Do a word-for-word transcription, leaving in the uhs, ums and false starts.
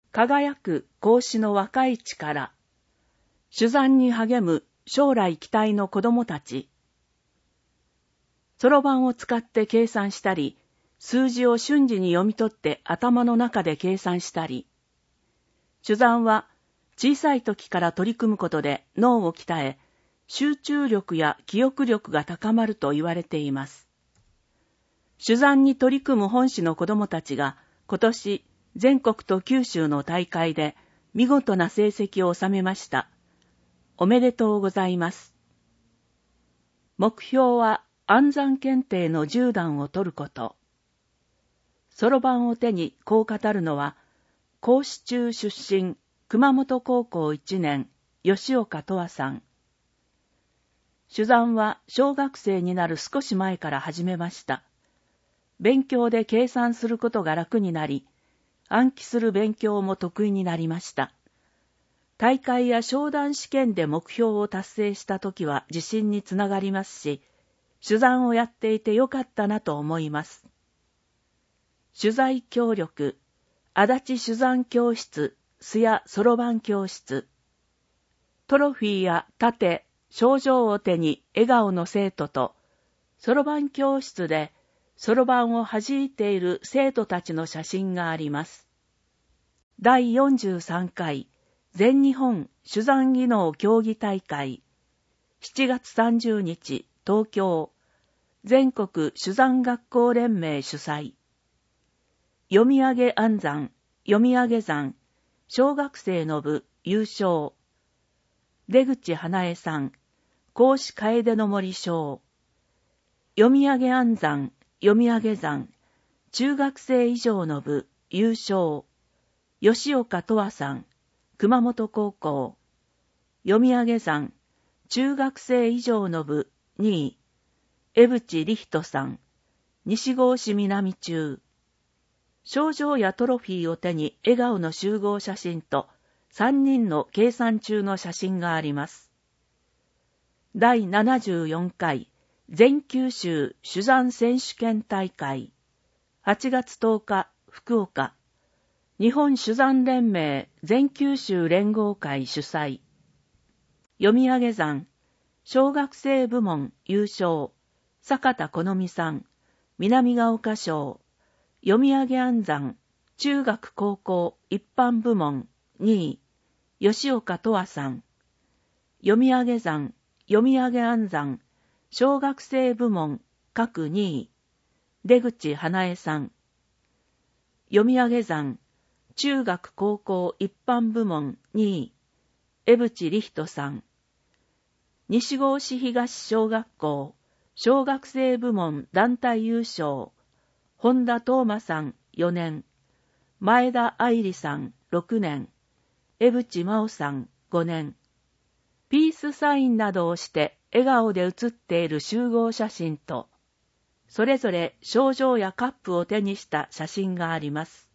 輝く孔子の若い力、主山に励む将来期待の子供たち。そろばんを使って計算したり、数字を瞬時に読み取って頭の中で計算したり、主山は小さい時から取り組むことで脳を鍛え、集中力や記憶力が高まると言われています。主山に取り組む本市の子供たちが今年全国と九州の大会で見事な成績を収めました。おめでとうございます。目標は安山検定のじゅう段を取ること。そろばんを手にこう語るのは、孔子中出身、熊本高校いちねん、吉岡とわさん。主山は小学生になる少し前から始めました。勉強で計算することが楽になり、暗記する勉強も得意になりました。大会や商談試験で目標を達成したときは自信につながりますし、主山をやっていてよかったなと思います。取材協力、足立主山教室、須谷そろばん教室。トロフィーや盾、賞状を手に笑顔の生徒と、そろばん教室でそろばんを弾いている生徒たちの写真があります。だいよんじゅうさんかい全日本主山技能競技大会、しちがつさんじゅうにち、東京、全国主山学校連盟主催。読み上げ安山、読み上げ山、小学生の部優勝。出口花江さん、孔子楓の森賞。読み上げ安山、読み上げ山、中学生以上の部優勝。吉岡とわさん、熊本高校。読み上げ山、中学生以上の部にい。江淵理人さん、西郷市南中。賞状やトロフィーを手に笑顔の集合写真とさんにんの計算中の写真があります。だいななじゅうよんかい全九州主山選手権大会、はちがつとおか福岡、日本主山連盟全九州連合会主催。読み上げ山、小学生部門優勝、坂田好美さん、南ヶ丘賞。読み上げ安山、中学高校一般部門にい、吉岡とわさん。読み上げ山、読み上げ安山、小学生部門各にい、出口花江さん。読み上げ山、中学高校一般部門にい、江淵理人さん。西郷市東小学校、小学生部門団体優勝。本田東馬さんよねん、前田愛理さんろくねん、江淵真央さんごねん。ピースサインなどをして笑顔で写っている集合写真と、それぞれ賞状やカップを手にした写真があります。